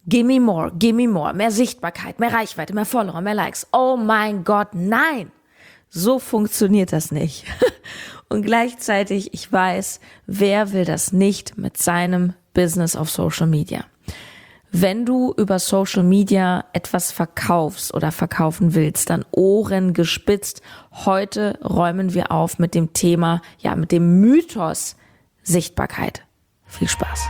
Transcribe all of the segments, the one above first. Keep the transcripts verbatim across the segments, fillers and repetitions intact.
Gimme more, gimme more, mehr Sichtbarkeit, mehr Reichweite, mehr Follower, mehr Likes. Oh mein Gott, nein! So funktioniert das nicht. Und gleichzeitig, ich weiß, wer will das nicht mit seinem Business auf Social Media? Wenn du über Social Media etwas verkaufst oder verkaufen willst, dann Ohren gespitzt. Heute räumen wir auf mit dem Thema, ja, mit dem Mythos Sichtbarkeit. Viel Spaß.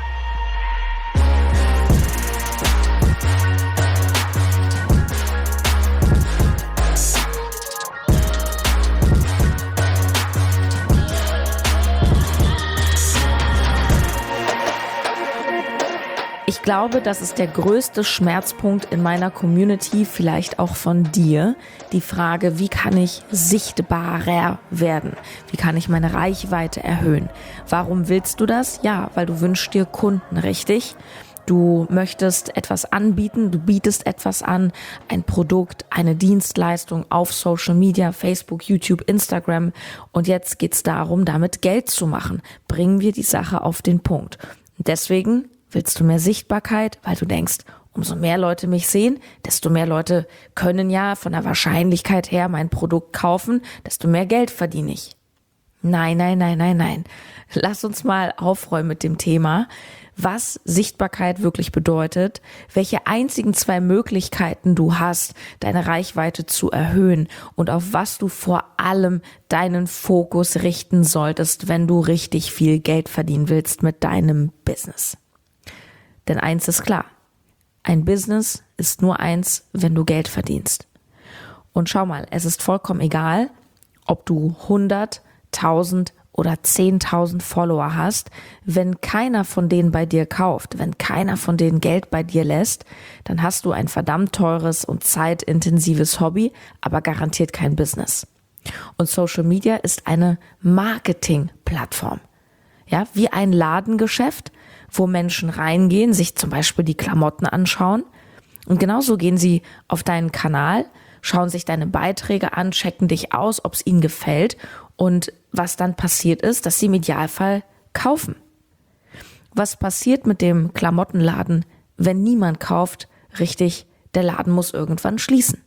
Ich glaube, das ist der größte Schmerzpunkt in meiner Community, vielleicht auch von dir. Die Frage, wie kann ich sichtbarer werden? Wie kann ich meine Reichweite erhöhen? Warum willst du das? Ja, weil du wünschst dir Kunden, richtig? Du möchtest etwas anbieten, du bietest etwas an, ein Produkt, eine Dienstleistung auf Social Media, Facebook, YouTube, Instagram. Und jetzt geht's darum, damit Geld zu machen. Bringen wir die Sache auf den Punkt. Und deswegen willst du mehr Sichtbarkeit, weil du denkst, umso mehr Leute mich sehen, desto mehr Leute können ja von der Wahrscheinlichkeit her mein Produkt kaufen, desto mehr Geld verdiene ich. Nein, nein, nein, nein, nein. Lass uns mal aufräumen mit dem Thema, was Sichtbarkeit wirklich bedeutet, welche einzigen zwei Möglichkeiten du hast, deine Reichweite zu erhöhen und auf was du vor allem deinen Fokus richten solltest, wenn du richtig viel Geld verdienen willst mit deinem Business. Denn eins ist klar, ein Business ist nur eins, wenn du Geld verdienst. Und schau mal, es ist vollkommen egal, ob du hundert, tausend oder zehntausend Follower hast. Wenn keiner von denen bei dir kauft, wenn keiner von denen Geld bei dir lässt, dann hast du ein verdammt teures und zeitintensives Hobby, aber garantiert kein Business. Und Social Media ist eine Marketing-Plattform. Ja, wie ein Ladengeschäft, wo Menschen reingehen, sich zum Beispiel die Klamotten anschauen. Und genauso gehen sie auf deinen Kanal, schauen sich deine Beiträge an, checken dich aus, ob es ihnen gefällt. Und was dann passiert ist, dass sie im Idealfall kaufen. Was passiert mit dem Klamottenladen, wenn niemand kauft? Richtig, der Laden muss irgendwann schließen.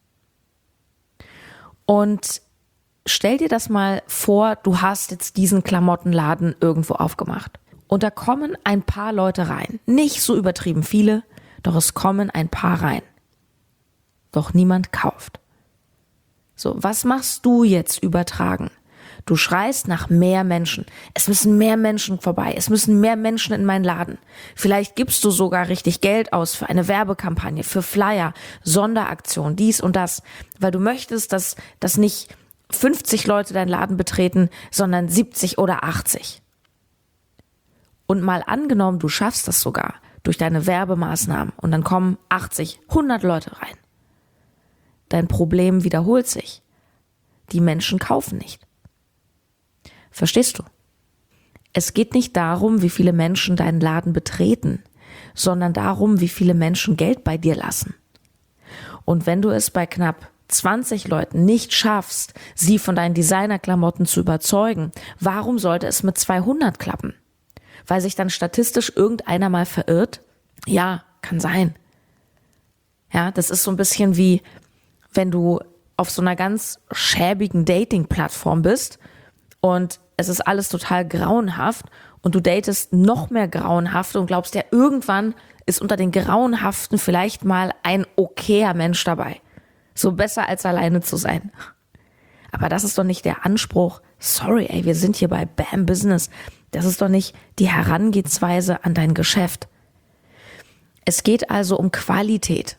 Und stell dir das mal vor, du hast jetzt diesen Klamottenladen irgendwo aufgemacht. Und da kommen ein paar Leute rein. Nicht so übertrieben viele, doch es kommen ein paar rein. Doch niemand kauft. So, was machst du jetzt übertragen? Du schreist nach mehr Menschen. Es müssen mehr Menschen vorbei. Es müssen mehr Menschen in meinen Laden. Vielleicht gibst du sogar richtig Geld aus für eine Werbekampagne, für Flyer, Sonderaktion, dies und das. Weil du möchtest, dass, dass nicht fünfzig Leute deinen Laden betreten, sondern siebzig oder achtzig. Und mal angenommen, du schaffst das sogar durch deine Werbemaßnahmen und dann kommen achtzig, hundert Leute rein. Dein Problem wiederholt sich. Die Menschen kaufen nicht. Verstehst du? Es geht nicht darum, wie viele Menschen deinen Laden betreten, sondern darum, wie viele Menschen Geld bei dir lassen. Und wenn du es bei knapp zwanzig Leuten nicht schaffst, sie von deinen Designerklamotten zu überzeugen, warum sollte es mit zweihundert klappen? Weil sich dann statistisch irgendeiner mal verirrt? Ja, kann sein. Ja, das ist so ein bisschen wie, wenn du auf so einer ganz schäbigen Dating-Plattform bist und es ist alles total grauenhaft und du datest noch mehr grauenhaft und glaubst ja, irgendwann ist unter den Grauenhaften vielleicht mal ein okayer Mensch dabei. So besser als alleine zu sein. Aber das ist doch nicht der Anspruch. Sorry, ey, wir sind hier bei Bam Business. Das ist doch nicht die Herangehensweise an dein Geschäft. Es geht also um Qualität.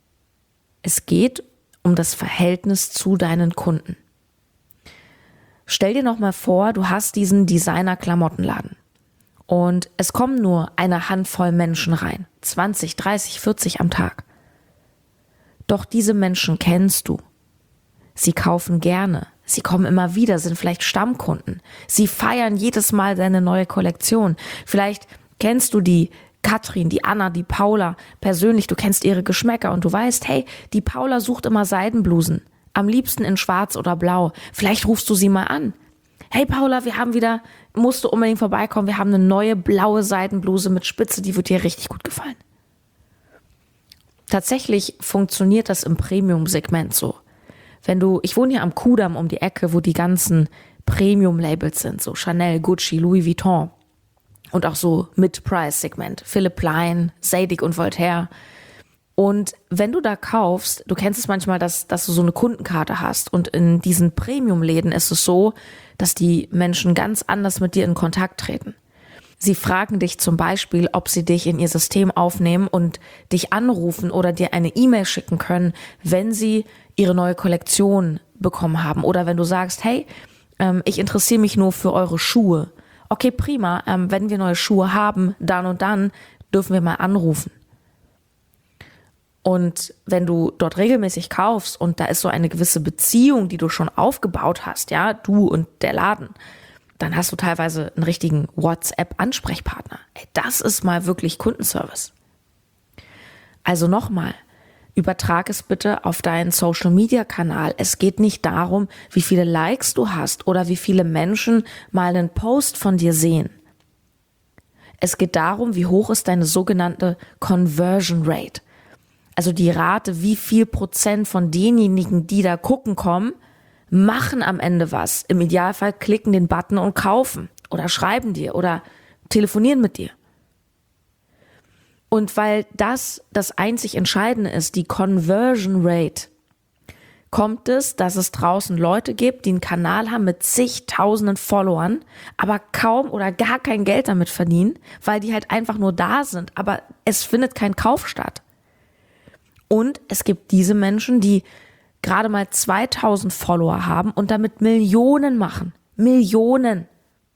Es geht um das Verhältnis zu deinen Kunden. Stell dir noch mal vor, du hast diesen Designer-Klamottenladen und es kommen nur eine Handvoll Menschen rein. zwanzig, dreißig, vierzig am Tag. Doch diese Menschen kennst du. Sie kaufen gerne. Sie kommen immer wieder, sind vielleicht Stammkunden. Sie feiern jedes Mal deine neue Kollektion. Vielleicht kennst du die Katrin, die Anna, die Paula persönlich. Du kennst ihre Geschmäcker und du weißt, hey, die Paula sucht immer Seidenblusen. Am liebsten in schwarz oder blau. Vielleicht rufst du sie mal an. Hey Paula, wir haben wieder, musst du unbedingt vorbeikommen. Wir haben eine neue blaue Seidenbluse mit Spitze, die wird dir richtig gut gefallen. Tatsächlich funktioniert das im Premium-Segment so. Wenn du, ich wohne hier am Kudamm um die Ecke, wo die ganzen Premium-Labels sind, so Chanel, Gucci, Louis Vuitton und auch so Mid-Price-Segment, Philipp Plein, Zadig und Voltaire. Und wenn du da kaufst, du kennst es manchmal, dass, dass du so eine Kundenkarte hast und in diesen Premium-Läden ist es so, dass die Menschen ganz anders mit dir in Kontakt treten. Sie fragen dich zum Beispiel, ob sie dich in ihr System aufnehmen und dich anrufen oder dir eine E-Mail schicken können, wenn sie ihre neue Kollektion bekommen haben. Oder wenn du sagst, hey, ähm, ich interessiere mich nur für eure Schuhe. Okay, prima, ähm, wenn wir neue Schuhe haben, dann und dann dürfen wir mal anrufen. Und wenn du dort regelmäßig kaufst und da ist so eine gewisse Beziehung, die du schon aufgebaut hast, ja, du und der Laden, dann hast du teilweise einen richtigen WhatsApp-Ansprechpartner. Ey, das ist mal wirklich Kundenservice. Also nochmal, übertrag es bitte auf deinen Social-Media-Kanal. Es geht nicht darum, wie viele Likes du hast oder wie viele Menschen mal einen Post von dir sehen. Es geht darum, wie hoch ist deine sogenannte Conversion Rate. Also die Rate, wie viel Prozent von denjenigen, die da gucken kommen, machen am Ende was. Im Idealfall klicken den Button und kaufen oder schreiben dir oder telefonieren mit dir. Und weil das das einzig Entscheidende ist, die Conversion Rate, kommt es, dass es draußen Leute gibt, die einen Kanal haben mit zigtausenden Followern, aber kaum oder gar kein Geld damit verdienen, weil die halt einfach nur da sind, aber es findet kein Kauf statt. Und es gibt diese Menschen, die gerade mal zweitausend Follower haben und damit Millionen machen. Millionen.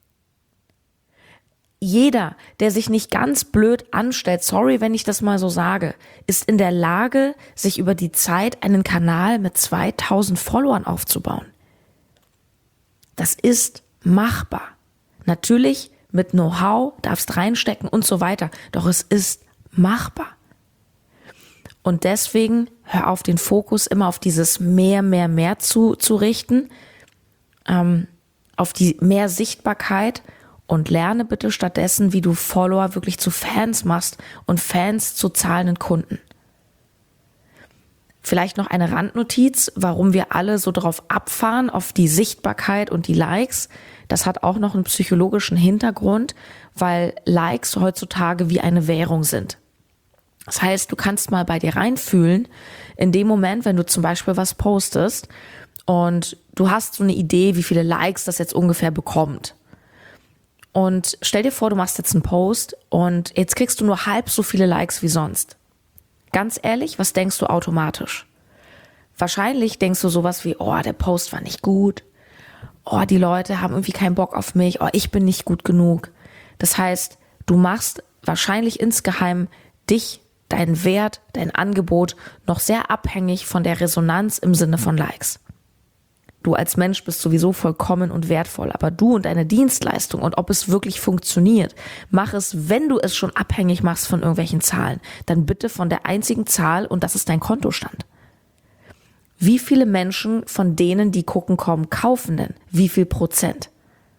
Jeder, der sich nicht ganz blöd anstellt, sorry, wenn ich das mal so sage, ist in der Lage, sich über die Zeit einen Kanal mit zweitausend Followern aufzubauen. Das ist machbar. Natürlich mit Know-how, darfst reinstecken und so weiter, doch es ist machbar. Und deswegen hör auf, den Fokus immer auf dieses mehr, mehr, mehr zu, zu richten, ähm, auf die mehr Sichtbarkeit und lerne bitte stattdessen, wie du Follower wirklich zu Fans machst und Fans zu zahlenden Kunden. Vielleicht noch eine Randnotiz, warum wir alle so drauf abfahren, auf die Sichtbarkeit und die Likes. Das hat auch noch einen psychologischen Hintergrund, weil Likes heutzutage wie eine Währung sind. Das heißt, du kannst mal bei dir reinfühlen, in dem Moment, wenn du zum Beispiel was postest und du hast so eine Idee, wie viele Likes das jetzt ungefähr bekommt. Und stell dir vor, du machst jetzt einen Post und jetzt kriegst du nur halb so viele Likes wie sonst. Ganz ehrlich, was denkst du automatisch? Wahrscheinlich denkst du sowas wie, oh, der Post war nicht gut. Oh, die Leute haben irgendwie keinen Bock auf mich. Oh, ich bin nicht gut genug. Das heißt, du machst wahrscheinlich insgeheim dich, deinen Wert, dein Angebot noch sehr abhängig von der Resonanz im Sinne von Likes. Du als Mensch bist sowieso vollkommen und wertvoll, aber du und deine Dienstleistung und ob es wirklich funktioniert, mach es, wenn du es schon abhängig machst von irgendwelchen Zahlen, dann bitte von der einzigen Zahl und das ist dein Kontostand. Wie viele Menschen von denen, die gucken, kommen, kaufen denn? Wie viel Prozent?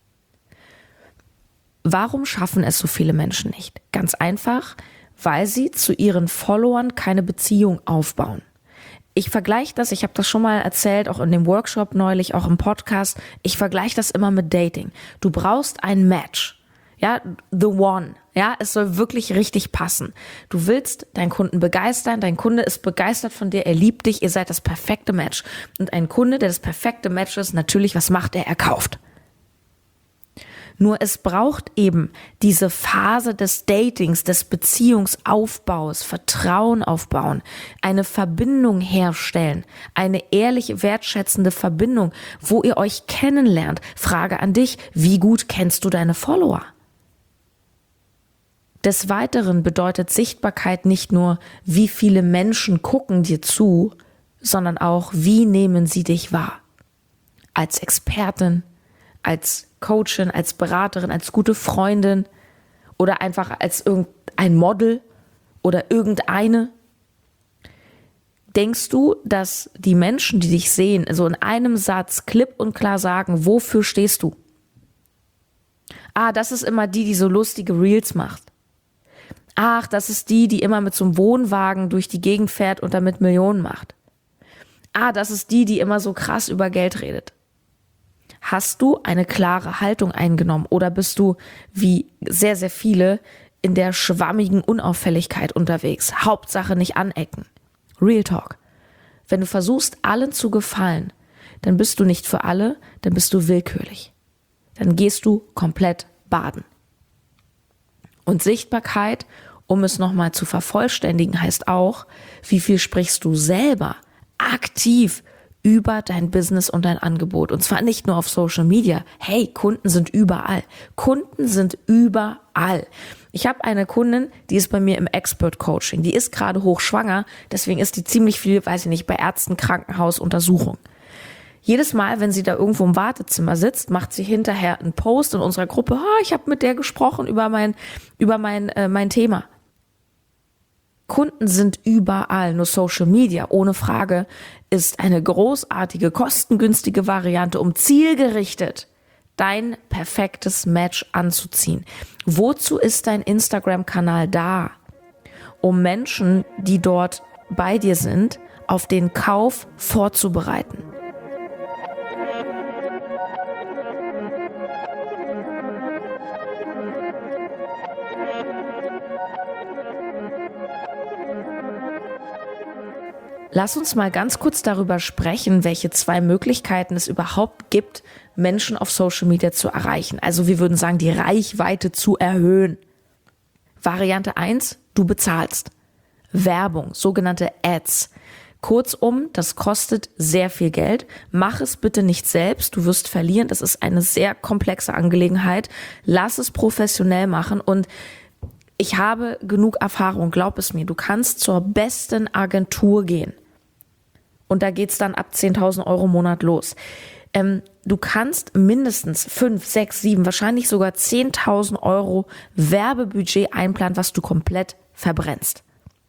Warum schaffen es so viele Menschen nicht? Ganz einfach, weil sie zu ihren Followern keine Beziehung aufbauen. Ich vergleiche das, ich habe das schon mal erzählt, auch in dem Workshop neulich, auch im Podcast, ich vergleiche das immer mit Dating. Du brauchst ein Match, ja, the one, ja, es soll wirklich richtig passen. Du willst deinen Kunden begeistern, dein Kunde ist begeistert von dir, er liebt dich, ihr seid das perfekte Match. Und ein Kunde, der das perfekte Match ist, natürlich, was macht er? Er kauft. Nur es braucht eben diese Phase des Datings, des Beziehungsaufbaus, Vertrauen aufbauen, eine Verbindung herstellen, eine ehrliche, wertschätzende Verbindung, wo ihr euch kennenlernt. Frage an dich, wie gut kennst du deine Follower? Des Weiteren bedeutet Sichtbarkeit nicht nur, wie viele Menschen gucken dir zu, sondern auch, wie nehmen sie dich wahr? Als Expertin, als Coachin, als Beraterin, als gute Freundin oder einfach als irgendein Model oder irgendeine. Denkst du, dass die Menschen, die dich sehen, so in einem Satz klipp und klar sagen, wofür stehst du? Ah, das ist immer die, die so lustige Reels macht. Ach, das ist die, die immer mit so einem Wohnwagen durch die Gegend fährt und damit Millionen macht. Ah, das ist die, die immer so krass über Geld redet. Hast du eine klare Haltung eingenommen oder bist du, wie sehr, sehr viele, in der schwammigen Unauffälligkeit unterwegs? Hauptsache nicht anecken. Real Talk. Wenn du versuchst, allen zu gefallen, dann bist du nicht für alle, dann bist du willkürlich. Dann gehst du komplett baden. Und Sichtbarkeit, um es nochmal zu vervollständigen, heißt auch, wie viel sprichst du selber aktiv über dein Business und dein Angebot. Und zwar nicht nur auf Social Media. Hey, Kunden sind überall. Kunden sind überall. Ich habe eine Kundin, die ist bei mir im Expert Coaching. Die ist gerade hochschwanger, deswegen ist die ziemlich viel, weiß ich nicht, bei Ärzten, Krankenhaus, Untersuchung. Jedes Mal, wenn sie da irgendwo im Wartezimmer sitzt, macht sie hinterher einen Post in unserer Gruppe. Oh, ich habe mit der gesprochen über mein, über mein, äh, mein Thema. Kunden sind überall, nur Social Media, ohne Frage, ist eine großartige, kostengünstige Variante, um zielgerichtet dein perfektes Match anzuziehen. Wozu ist dein Instagram-Kanal da? Um Menschen, die dort bei dir sind, auf den Kauf vorzubereiten. Lass uns mal ganz kurz darüber sprechen, welche zwei Möglichkeiten es überhaupt gibt, Menschen auf Social Media zu erreichen. Also wir würden sagen, die Reichweite zu erhöhen. Variante eins, du bezahlst. Werbung, sogenannte Ads. Kurzum, das kostet sehr viel Geld. Mach es bitte nicht selbst, du wirst verlieren. Das ist eine sehr komplexe Angelegenheit. Lass es professionell machen und ich habe genug Erfahrung, glaub es mir. Du kannst zur besten Agentur gehen. Und da geht's dann ab zehntausend Euro im Monat los. Ähm, du kannst mindestens fünf, sechs, sieben, wahrscheinlich sogar zehntausend Euro Werbebudget einplanen, was du komplett verbrennst.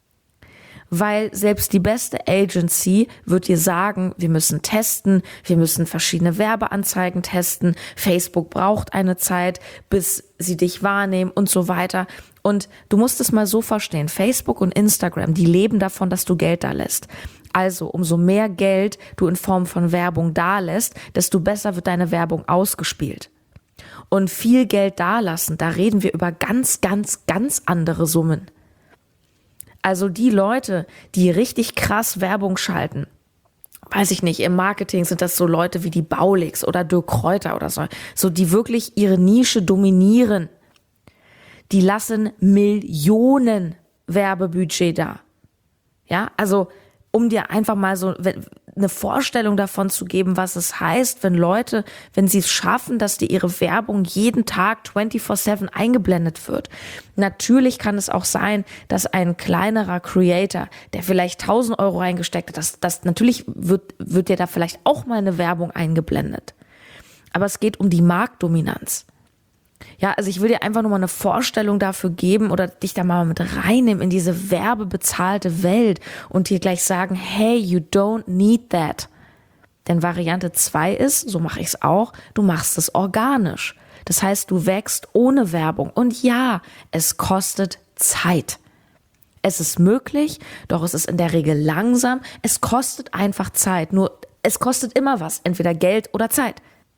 Weil selbst die beste Agency wird dir sagen, wir müssen testen, wir müssen verschiedene Werbeanzeigen testen, Facebook braucht eine Zeit, bis sie dich wahrnehmen und so weiter. Und du musst es mal so verstehen, Facebook und Instagram, die leben davon, dass du Geld da lässt. Also umso mehr Geld du in Form von Werbung da lässt, desto besser wird deine Werbung ausgespielt. Und viel Geld dalassen, da reden wir über ganz, ganz, ganz andere Summen. Also die Leute, die richtig krass Werbung schalten, weiß ich nicht, im Marketing sind das so Leute wie die Baulix oder Dirk Kräuter oder so, so die wirklich ihre Nische dominieren. Die lassen Millionen Werbebudget da. Ja, also um dir einfach mal so eine Vorstellung davon zu geben, was es heißt, wenn Leute, wenn sie es schaffen, dass dir ihre Werbung jeden Tag vierundzwanzig sieben eingeblendet wird. Natürlich kann es auch sein, dass ein kleinerer Creator, der vielleicht tausend Euro reingesteckt hat, das, das natürlich wird, wird dir da vielleicht auch mal eine Werbung eingeblendet. Aber es geht um die Marktdominanz. Ja, also ich will dir einfach nur mal eine Vorstellung dafür geben oder dich da mal mit reinnehmen in diese werbebezahlte Welt und dir gleich sagen, hey, you don't need that. Denn Variante zwei ist, so mache ich es auch, du machst es organisch. Das heißt, du wächst ohne Werbung. Und ja, es kostet Zeit. Es ist möglich, doch es ist in der Regel langsam. Es kostet einfach Zeit. Nur es kostet immer was, entweder Geld oder Zeit.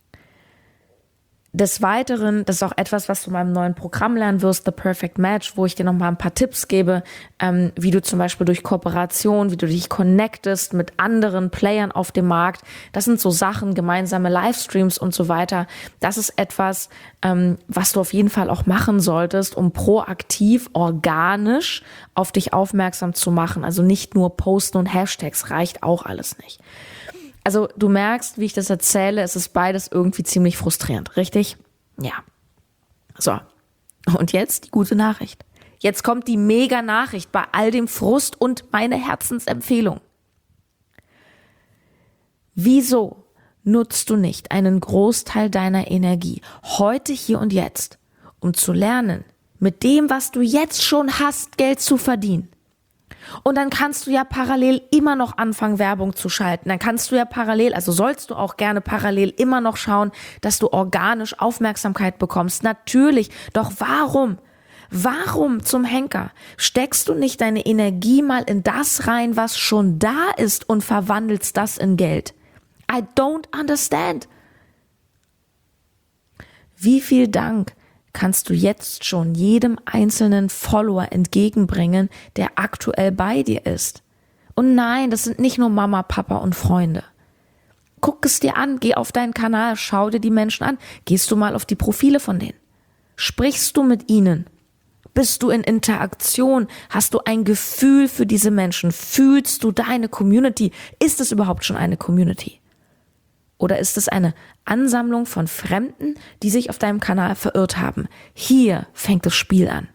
Des Weiteren, das ist auch etwas, was du in meinem neuen Programm lernen wirst, The Perfect Match, wo ich dir noch mal ein paar Tipps gebe, ähm, wie du zum Beispiel durch Kooperation, wie du dich connectest mit anderen Playern auf dem Markt. Das sind so Sachen, gemeinsame Livestreams und so weiter. Das ist etwas, ähm, was du auf jeden Fall auch machen solltest, um proaktiv, organisch auf dich aufmerksam zu machen. Also nicht nur posten und Hashtags, reicht auch alles nicht. Also du merkst, wie ich das erzähle, es ist beides irgendwie ziemlich frustrierend, richtig? Ja. So, und jetzt die gute Nachricht. Jetzt kommt die Mega-Nachricht bei all dem Frust und meine Herzensempfehlung. Wieso nutzt du nicht einen Großteil deiner Energie heute, hier und jetzt, um zu lernen, mit dem, was du jetzt schon hast, Geld zu verdienen? Und dann kannst du ja parallel immer noch anfangen, Werbung zu schalten. Dann kannst du ja parallel, also sollst du auch gerne parallel immer noch schauen, dass du organisch Aufmerksamkeit bekommst. Natürlich, doch warum? Warum zum Henker steckst du nicht deine Energie mal in das rein, was schon da ist und verwandelst das in Geld? I don't understand. Wie viel Dank kannst du jetzt schon jedem einzelnen Follower entgegenbringen, der aktuell bei dir ist? Und nein, das sind nicht nur Mama, Papa und Freunde. Guck es dir an, geh auf deinen Kanal, schau dir die Menschen an. Gehst du mal auf die Profile von denen? Sprichst du mit ihnen? Bist du in Interaktion? Hast du ein Gefühl für diese Menschen? Fühlst du deine Community? Ist es überhaupt schon eine Community? Oder ist es eine Ansammlung von Fremden, die sich auf deinem Kanal verirrt haben? Hier fängt das Spiel an.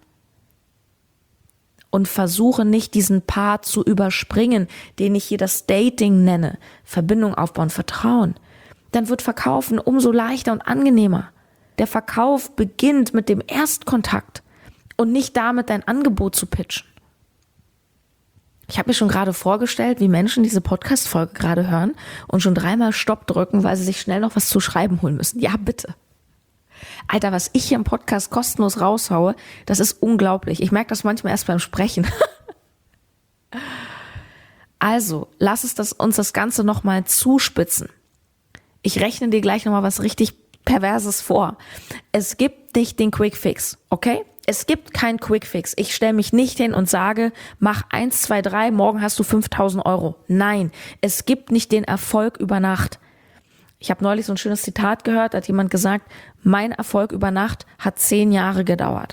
Und versuche nicht, diesen Part zu überspringen, den ich hier das Dating nenne. Verbindung aufbauen, Vertrauen. Dann wird Verkaufen umso leichter und angenehmer. Der Verkauf beginnt mit dem Erstkontakt und nicht damit, dein Angebot zu pitchen. Ich habe mir schon gerade vorgestellt, wie Menschen diese Podcast-Folge gerade hören und schon dreimal Stopp drücken, weil sie sich schnell noch was zu schreiben holen müssen. Ja, bitte. Alter, was ich hier im Podcast kostenlos raushaue, das ist unglaublich. Ich merke das manchmal erst beim Sprechen. Also, lass es das, uns das Ganze nochmal zuspitzen. Ich rechne dir gleich nochmal was richtig Perverses vor. Es gibt nicht den Quickfix, okay? Es gibt keinen Quickfix. Ich stelle mich nicht hin und sage, mach eins, zwei, drei, morgen hast du fünftausend Euro. Nein, es gibt nicht den Erfolg über Nacht. Ich habe neulich so ein schönes Zitat gehört, da hat jemand gesagt, mein Erfolg über Nacht hat zehn Jahre gedauert.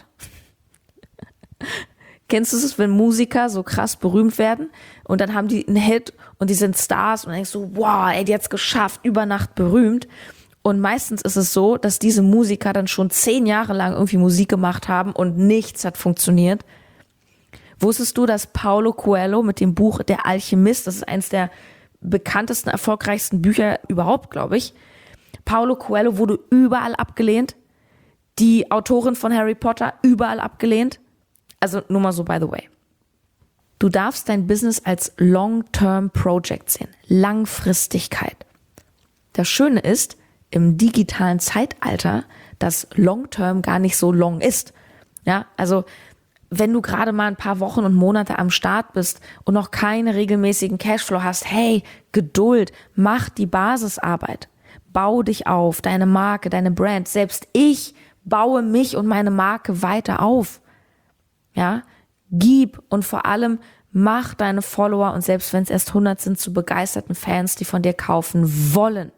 Kennst du es, wenn Musiker so krass berühmt werden und dann haben die einen Hit und die sind Stars und denkst so, wow, ey, die hat's geschafft, über Nacht berühmt. Und meistens ist es so, dass diese Musiker dann schon zehn Jahre lang irgendwie Musik gemacht haben und nichts hat funktioniert. Wusstest du, dass Paulo Coelho mit dem Buch Der Alchemist, das ist eins der bekanntesten, erfolgreichsten Bücher überhaupt, glaube ich. Paulo Coelho wurde überall abgelehnt. Die Autorin von Harry Potter überall abgelehnt. Also nur mal so by the way. Du darfst dein Business als Long-Term Project sehen. Langfristigkeit. Das Schöne ist, im digitalen Zeitalter, dass Long-Term gar nicht so long ist. Ja, also wenn du gerade mal ein paar Wochen und Monate am Start bist und noch keine regelmäßigen Cashflow hast, hey, Geduld, mach die Basisarbeit. Bau dich auf, deine Marke, deine Brand. Selbst ich baue mich und meine Marke weiter auf. Ja, gib und vor allem mach deine Follower und selbst wenn es erst hundert sind, zu begeisterten Fans, die von dir kaufen wollen.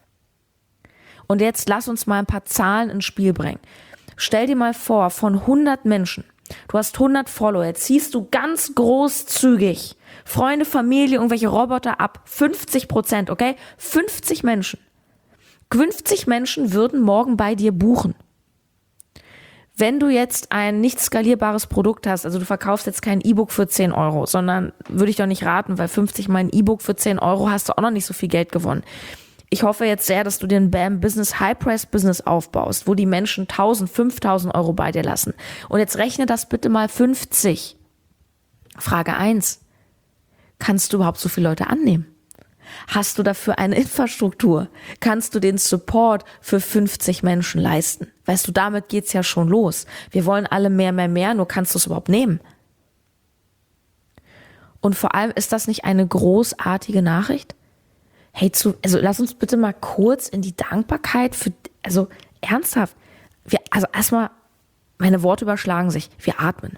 Und jetzt lass uns mal ein paar Zahlen ins Spiel bringen. Stell dir mal vor, von hundert Menschen, du hast hundert Follower, jetzt ziehst du ganz großzügig Freunde, Familie, irgendwelche Roboter ab, fünfzig Prozent, okay? fünfzig Menschen. fünfzig Menschen würden morgen bei dir buchen. Wenn du jetzt ein nicht skalierbares Produkt hast, also du verkaufst jetzt kein E-Book für zehn Euro, sondern würde ich doch nicht raten, weil fünfzig mal ein E-Book für zehn Euro hast du auch noch nicht so viel Geld gewonnen. Ich hoffe jetzt sehr, dass du dir ein BAM-Business, High-Price-Business aufbaust, wo die Menschen tausend, fünftausend Euro bei dir lassen. Und jetzt rechne das bitte mal fünfzig. Frage eins. Kannst du überhaupt so viele Leute annehmen? Hast du dafür eine Infrastruktur? Kannst du den Support für fünfzig Menschen leisten? Weißt du, damit geht's ja schon los. Wir wollen alle mehr, mehr, mehr, nur kannst du es überhaupt nehmen? Und vor allem, ist das nicht eine großartige Nachricht? Hey, zu, also lass uns bitte mal kurz in die Dankbarkeit für, also ernsthaft, wir, also erstmal, meine Worte überschlagen sich, wir atmen.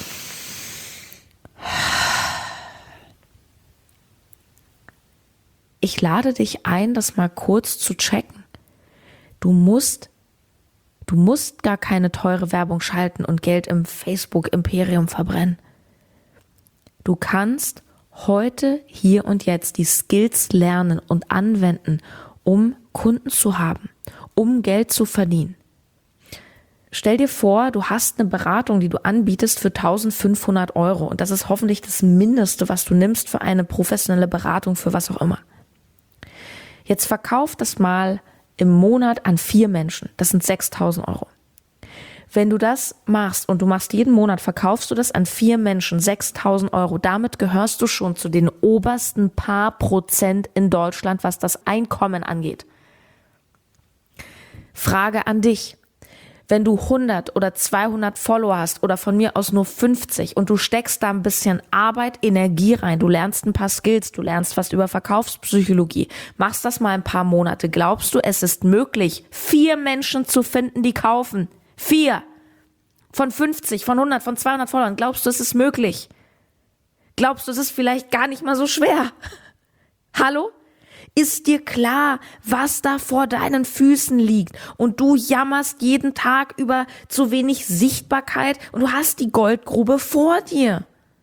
Ich lade dich ein, das mal kurz zu checken. Du musst, du musst gar keine teure Werbung schalten und Geld im Facebook-Imperium verbrennen. Du kannst heute, hier und jetzt die Skills lernen und anwenden, um Kunden zu haben, um Geld zu verdienen. Stell dir vor, du hast eine Beratung, die du anbietest für eintausendfünfhundert Euro und das ist hoffentlich das Mindeste, was du nimmst für eine professionelle Beratung, für was auch immer. Jetzt verkauf das mal im Monat an vier Menschen, das sind sechstausend Euro. Wenn du das machst und du machst jeden Monat, verkaufst du das an vier Menschen, sechstausend Euro. Damit gehörst du schon zu den obersten paar Prozent in Deutschland, was das Einkommen angeht. Frage an dich. wenn du hundert oder zweihundert Follower hast oder von mir aus nur fünfzig und du steckst da ein bisschen Arbeit, Energie rein, du lernst ein paar Skills, du lernst was über Verkaufspsychologie, machst das mal ein paar Monate, glaubst du, es ist möglich, vier Menschen zu finden, die kaufen? Vier! Von fünfzig, von hundert, von zweihundert Followern, glaubst du, es ist möglich? Glaubst du, es ist vielleicht gar nicht mal so schwer? Hallo? Ist dir klar, was da vor deinen Füßen liegt? Und du jammerst jeden Tag über zu wenig Sichtbarkeit und du hast die Goldgrube vor dir.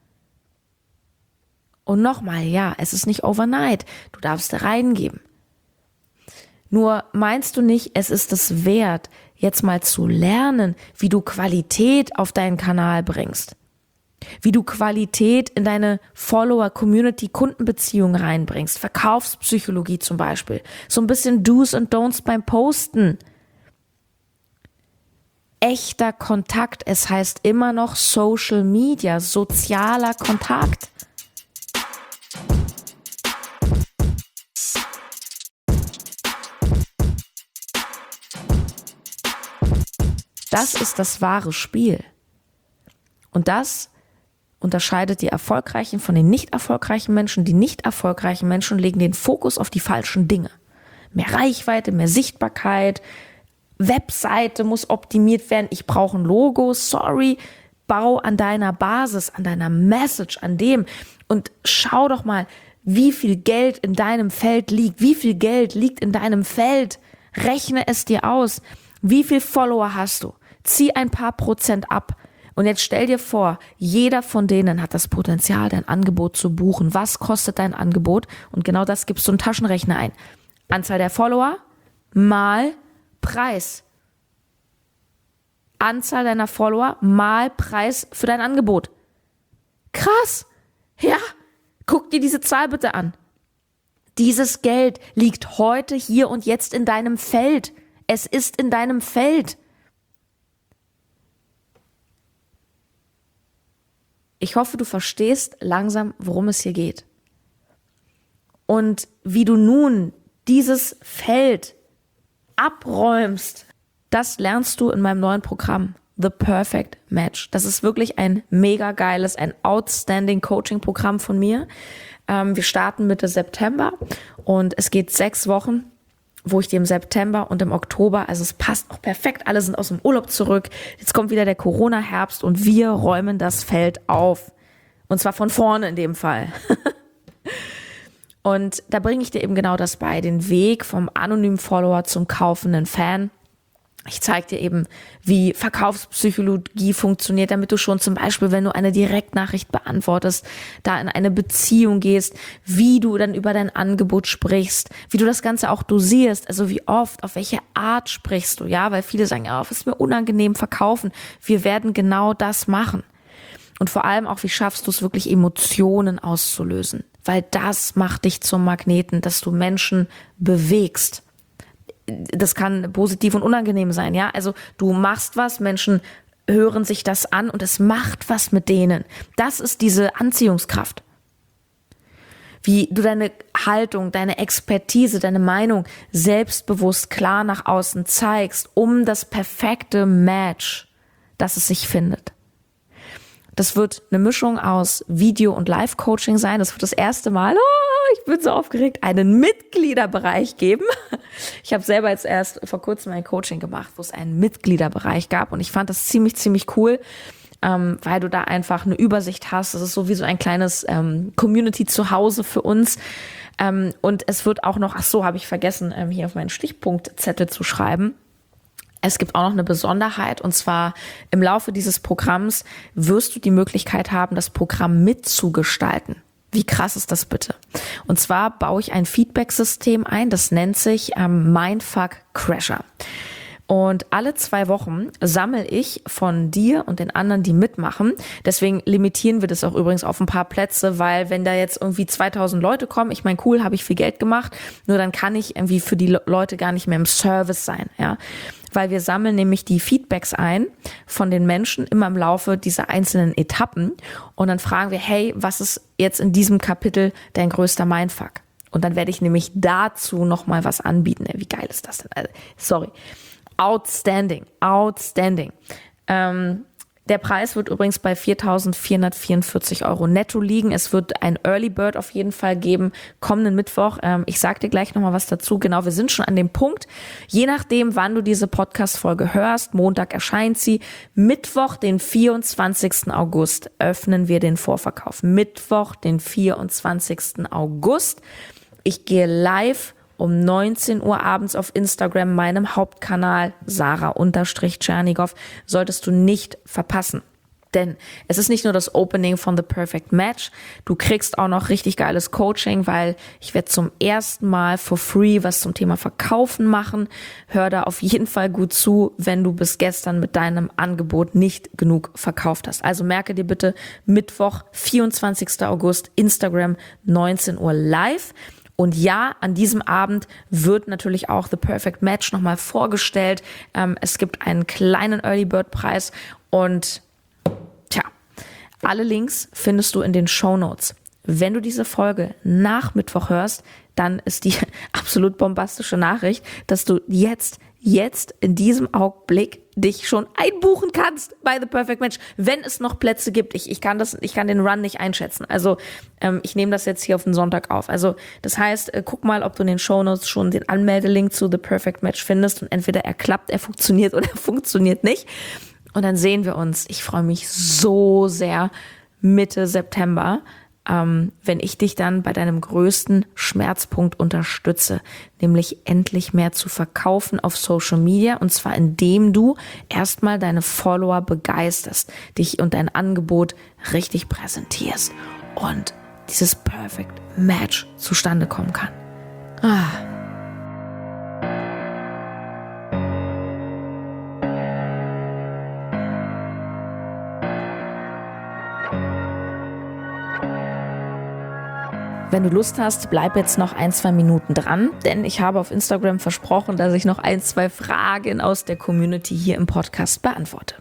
Und nochmal, ja, es ist nicht overnight. Du darfst reingeben. Nur meinst du nicht, es ist es wert, jetzt mal zu lernen, wie du Qualität auf deinen Kanal bringst? Wie du Qualität in deine Follower, Community, Kundenbeziehungen reinbringst. Verkaufspsychologie zum Beispiel. So ein bisschen Do's und Don'ts beim Posten. Echter Kontakt. Es heißt immer noch Social Media, sozialer Kontakt. Das ist das wahre Spiel. Und das unterscheidet die erfolgreichen von den nicht erfolgreichen Menschen. Die nicht erfolgreichen Menschen legen den Fokus auf die falschen Dinge. Mehr Reichweite, mehr Sichtbarkeit, Webseite muss optimiert werden, ich brauche ein Logo, sorry, bau an deiner Basis, an deiner Message, an dem und schau doch mal, wie viel Geld in deinem Feld liegt, wie viel Geld liegt in deinem Feld, rechne es dir aus, wie viel Follower hast du, zieh ein paar Prozent ab. Und jetzt stell dir vor, jeder von denen hat das Potenzial, dein Angebot zu buchen. Was kostet dein Angebot? Und genau das gibst du in Taschenrechner ein. Anzahl der Follower mal Preis. Anzahl deiner Follower mal Preis für dein Angebot. Krass. Ja, guck dir diese Zahl bitte an. Dieses Geld liegt heute, hier und jetzt in deinem Feld. Es ist in deinem Feld. Ich hoffe, du verstehst langsam, worum es hier geht. Und wie du nun dieses Feld abräumst, das lernst du in meinem neuen Programm, The Perfect Match. Das ist wirklich ein mega geiles, ein outstanding Coaching-Programm von mir. Ähm, wir starten Mitte September und es geht sechs Wochen, wo ich dir im September und im Oktober, also es passt auch perfekt, alle sind aus dem Urlaub zurück, jetzt kommt wieder der Corona-Herbst und wir räumen das Feld auf. Und zwar von vorne in dem Fall. Und da bringe ich dir eben genau das bei, den Weg vom anonymen Follower zum kaufenden Fan. Ich zeige dir eben, wie Verkaufspsychologie funktioniert, damit du schon zum Beispiel, wenn du eine Direktnachricht beantwortest, da in eine Beziehung gehst, wie du dann über dein Angebot sprichst, wie du das Ganze auch dosierst, also wie oft, auf welche Art sprichst du, ja, weil viele sagen, ja, es ist mir unangenehm verkaufen. Wir werden genau das machen. Und vor allem auch, wie schaffst du es wirklich, Emotionen auszulösen, weil das macht dich zum Magneten, dass du Menschen bewegst. Das kann positiv und unangenehm sein, ja. Also du machst was, Menschen hören sich das an und es macht was mit denen. Das ist diese Anziehungskraft. Wie du deine Haltung, deine Expertise, deine Meinung selbstbewusst klar nach außen zeigst, um das perfekte Match, dass es sich findet. Das wird eine Mischung aus Video- und Live-Coaching sein. Das wird das erste Mal, oh, ich bin so aufgeregt, einen Mitgliederbereich geben. Ich habe selber jetzt erst vor kurzem ein Coaching gemacht, wo es einen Mitgliederbereich gab. Und ich fand das ziemlich, ziemlich cool, ähm, weil du da einfach eine Übersicht hast. Das ist so wie so ein kleines ähm, Community-Zuhause für uns. Ähm, und es wird auch noch, ach so, habe ich vergessen, ähm, hier auf meinen Stichpunktzettel zu schreiben. Es gibt auch noch eine Besonderheit, und zwar im Laufe dieses Programms wirst du die Möglichkeit haben, das Programm mitzugestalten. Wie krass ist das bitte? Und zwar baue ich ein Feedback-System ein, das nennt sich ähm, Mindfuck Crasher. Und alle zwei Wochen sammle ich von dir und den anderen, die mitmachen. Deswegen limitieren wir das auch übrigens auf ein paar Plätze, weil wenn da jetzt irgendwie zweitausend Leute kommen, ich meine, cool, habe ich viel Geld gemacht, nur dann kann ich irgendwie für die Leute gar nicht mehr im Service sein, ja. Weil wir sammeln nämlich die Feedbacks ein von den Menschen immer im Laufe dieser einzelnen Etappen und dann fragen wir, hey, was ist jetzt in diesem Kapitel dein größter Mindfuck? Und dann werde ich nämlich dazu nochmal was anbieten. Wie geil ist das denn? Also, sorry. Outstanding, outstanding. Ähm, Der Preis wird übrigens bei viertausendvierhundertvierundvierzig Euro netto liegen. Es wird ein Early Bird auf jeden Fall geben, kommenden Mittwoch. Ähm, ich sag dir gleich nochmal was dazu. Genau, wir sind schon an dem Punkt. Je nachdem, wann du diese Podcast-Folge hörst, Montag erscheint sie. Mittwoch, den vierundzwanzigsten August, öffnen wir den Vorverkauf. Mittwoch, den vierundzwanzigsten August. Ich gehe live um neunzehn Uhr abends auf Instagram, meinem Hauptkanal, Sarah-Tschernigow, solltest du nicht verpassen. Denn es ist nicht nur das Opening von The Perfect Match, du kriegst auch noch richtig geiles Coaching, weil ich werde zum ersten Mal for free was zum Thema Verkaufen machen. Hör da auf jeden Fall gut zu, wenn du bis gestern mit deinem Angebot nicht genug verkauft hast. Also merke dir bitte, Mittwoch, vierundzwanzigsten August, Instagram, neunzehn Uhr live. Und ja, an diesem Abend wird natürlich auch The Perfect Match nochmal vorgestellt. Ähm, es gibt einen kleinen Early Bird Preis und tja, alle Links findest du in den Shownotes. Wenn du diese Folge nach Mittwoch hörst, dann ist die absolut bombastische Nachricht, dass du jetzt, jetzt in diesem Augenblick dich schon einbuchen kannst bei The Perfect Match, wenn es noch Plätze gibt. Ich, ich kann das, ich kann den Run nicht einschätzen. Also ähm, ich nehme das jetzt hier auf den Sonntag auf. Also das heißt, äh, guck mal, ob du in den Shownotes schon den Anmeldelink zu The Perfect Match findest und entweder er klappt, er funktioniert oder er funktioniert nicht. Und dann sehen wir uns. Ich freue mich so sehr Mitte September, ähm, wenn ich dich dann bei deinem größten Schmerzpunkt unterstütze, nämlich endlich mehr zu verkaufen auf Social Media, und zwar indem du erstmal deine Follower begeisterst, dich und dein Angebot richtig präsentierst und dieses Perfect Match zustande kommen kann. Ah. Wenn du Lust hast, bleib jetzt noch ein, zwei Minuten dran, denn ich habe auf Instagram versprochen, dass ich noch ein, zwei Fragen aus der Community hier im Podcast beantworte.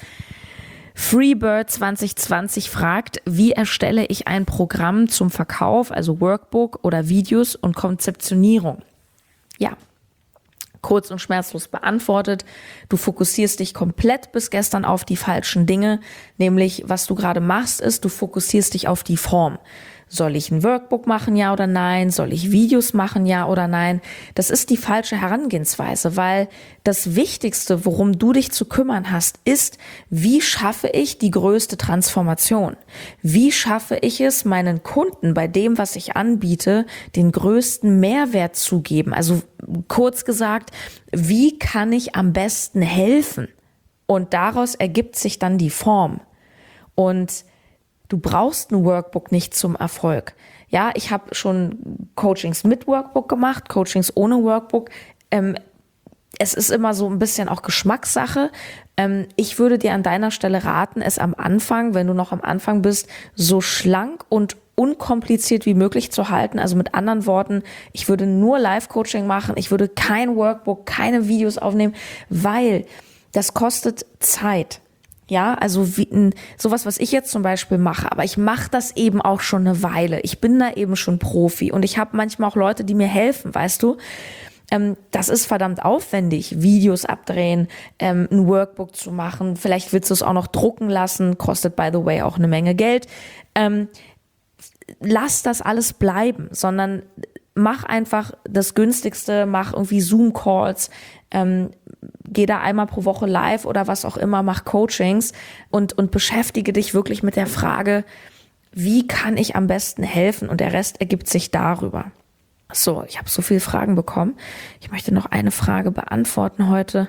Freebird zwanzig zwanzig fragt, wie erstelle ich ein Programm zum Verkauf, also Workbook oder Videos und Konzeptionierung? Ja, kurz und schmerzlos beantwortet. Du fokussierst dich komplett bis gestern auf die falschen Dinge, nämlich was du gerade machst ist, du fokussierst dich auf die Form. Soll ich ein Workbook machen, ja oder nein? Soll ich Videos machen, ja oder nein? Das ist die falsche Herangehensweise, weil das Wichtigste, worum du dich zu kümmern hast, ist, wie schaffe ich die größte Transformation? Wie schaffe ich es, meinen Kunden bei dem, was ich anbiete, den größten Mehrwert zu geben? Also kurz gesagt, wie kann ich am besten helfen? Und daraus ergibt sich dann die Form. Und du brauchst ein Workbook nicht zum Erfolg. Ja, ich habe schon Coachings mit Workbook gemacht, Coachings ohne Workbook. Ähm, es ist immer so ein bisschen auch Geschmackssache. Ähm, ich würde dir an deiner Stelle raten, es am Anfang, wenn du noch am Anfang bist, so schlank und unkompliziert wie möglich zu halten. Also mit anderen Worten, ich würde nur Live-Coaching machen. Ich würde kein Workbook, keine Videos aufnehmen, weil das kostet Zeit. Ja, also wie, sowas, was ich jetzt zum Beispiel mache, aber ich mache das eben auch schon eine Weile. Ich bin da eben schon Profi und ich habe manchmal auch Leute, die mir helfen, weißt du. Ähm, das ist verdammt aufwendig, Videos abdrehen, ähm, ein Workbook zu machen. Vielleicht willst du es auch noch drucken lassen, kostet by the way auch eine Menge Geld. Ähm, lass das alles bleiben, sondern mach einfach das Günstigste, mach irgendwie Zoom-Calls, ähm, geh da einmal pro Woche live oder was auch immer, mach Coachings und, und beschäftige dich wirklich mit der Frage, wie kann ich am besten helfen, und der Rest ergibt sich darüber. So, ich habe so viele Fragen bekommen. Ich möchte noch eine Frage beantworten heute.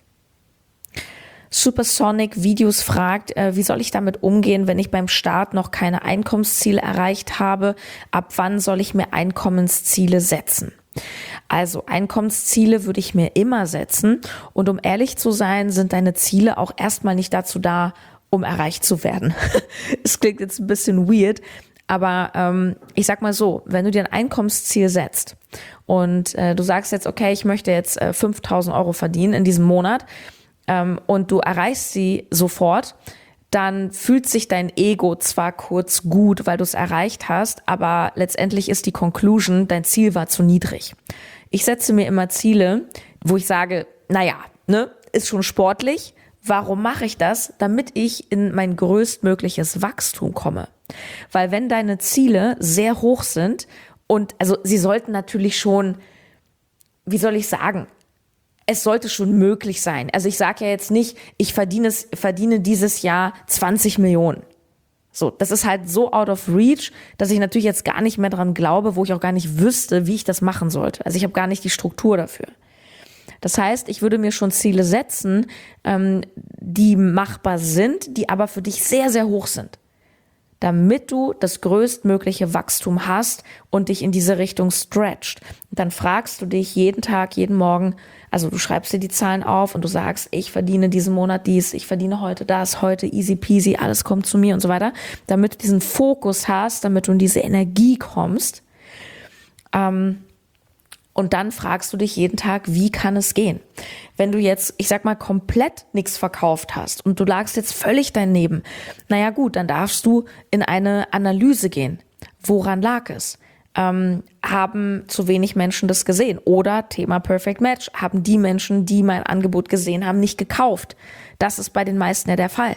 Supersonic Videos fragt, äh, wie soll ich damit umgehen, wenn ich beim Start noch keine Einkommensziele erreicht habe? Ab wann soll ich mir Einkommensziele setzen? Also Einkommensziele würde ich mir immer setzen, und um ehrlich zu sein, sind deine Ziele auch erstmal nicht dazu da, um erreicht zu werden. Es klingt jetzt ein bisschen weird, aber ähm, ich sag mal so, wenn du dir ein Einkommensziel setzt und äh, du sagst jetzt, okay, ich möchte jetzt äh, fünftausend Euro verdienen in diesem Monat, ähm, und du erreichst sie sofort, dann fühlt sich dein Ego zwar kurz gut, weil du es erreicht hast, aber letztendlich ist die Conclusion, dein Ziel war zu niedrig. Ich setze mir immer Ziele, wo ich sage, naja, ne, ist schon sportlich. Warum mache ich das? Damit ich in mein größtmögliches Wachstum komme. Weil wenn deine Ziele sehr hoch sind und also sie sollten natürlich schon, wie soll ich sagen, es sollte schon möglich sein. Also ich sage ja jetzt nicht, ich verdiene, es, verdiene dieses Jahr zwanzig Millionen. So, das ist halt so out of reach, dass ich natürlich jetzt gar nicht mehr dran glaube, wo ich auch gar nicht wüsste, wie ich das machen sollte. Also ich habe gar nicht die Struktur dafür. Das heißt, ich würde mir schon Ziele setzen, ähm, die machbar sind, die aber für dich sehr, sehr hoch sind, damit du das größtmögliche Wachstum hast und dich in diese Richtung stretcht. Und dann fragst du dich jeden Tag, jeden Morgen, also du schreibst dir die Zahlen auf und du sagst, ich verdiene diesen Monat dies, ich verdiene heute das, heute easy peasy, alles kommt zu mir und so weiter, damit du diesen Fokus hast, damit du in diese Energie kommst. Ähm, Und dann fragst du dich jeden Tag, wie kann es gehen? Wenn du jetzt, ich sag mal, komplett nichts verkauft hast und du lagst jetzt völlig daneben, naja gut, dann darfst du in eine Analyse gehen. Woran lag es? Ähm, haben zu wenig Menschen das gesehen? Oder Thema Perfect Match, haben die Menschen, die mein Angebot gesehen haben, nicht gekauft? Das ist bei den meisten ja der Fall.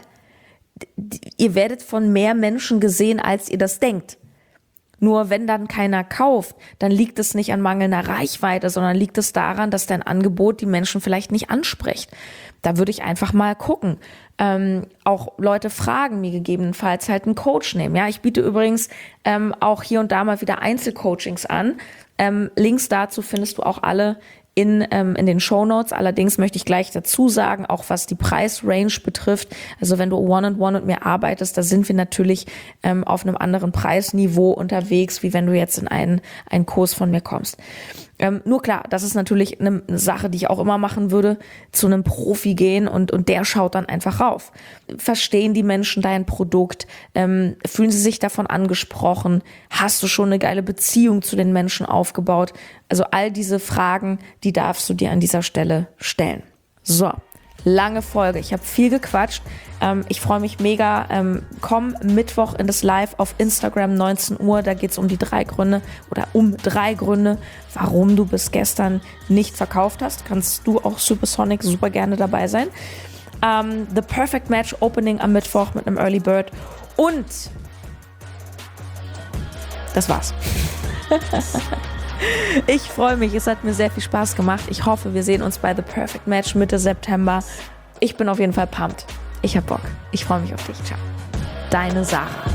Ihr werdet von mehr Menschen gesehen, als ihr das denkt. Nur wenn dann keiner kauft, dann liegt es nicht an mangelnder Reichweite, sondern liegt es daran, dass dein Angebot die Menschen vielleicht nicht anspricht. Da würde ich einfach mal gucken. Ähm, auch Leute fragen, mir gegebenenfalls halt einen Coach nehmen. Ja, ich biete übrigens ähm, auch hier und da mal wieder Einzelcoachings an. Ähm, Links dazu findest du auch alle in ähm, in den Shownotes. Allerdings möchte ich gleich dazu sagen, auch was die Preisrange betrifft, also wenn du One-on-One mit mir arbeitest, da sind wir natürlich ähm, auf einem anderen Preisniveau unterwegs, wie wenn du jetzt in einen, einen Kurs von mir kommst. Ähm, nur klar, das ist natürlich eine, eine Sache, die ich auch immer machen würde, zu einem Profi gehen und und der schaut dann einfach rauf. Verstehen die Menschen dein Produkt? Ähm, fühlen sie sich davon angesprochen? Hast du schon eine geile Beziehung zu den Menschen aufgebaut? Also all diese Fragen, die darfst du dir an dieser Stelle stellen. So, lange Folge. Ich habe viel gequatscht. Ähm, ich freue mich mega. Ähm, komm Mittwoch in das Live auf Instagram, neunzehn Uhr. Da geht es um die drei Gründe oder um drei Gründe, warum du bis gestern nicht verkauft hast. Kannst du auch Supersonic super gerne dabei sein. Ähm, The Perfect Match Opening am Mittwoch mit einem Early Bird. Und das war's. Ich freue mich, es hat mir sehr viel Spaß gemacht. Ich hoffe, wir sehen uns bei The Perfect Match Mitte September. Ich bin auf jeden Fall pumped. Ich hab Bock. Ich freue mich auf dich. Ciao. Deine Sarah.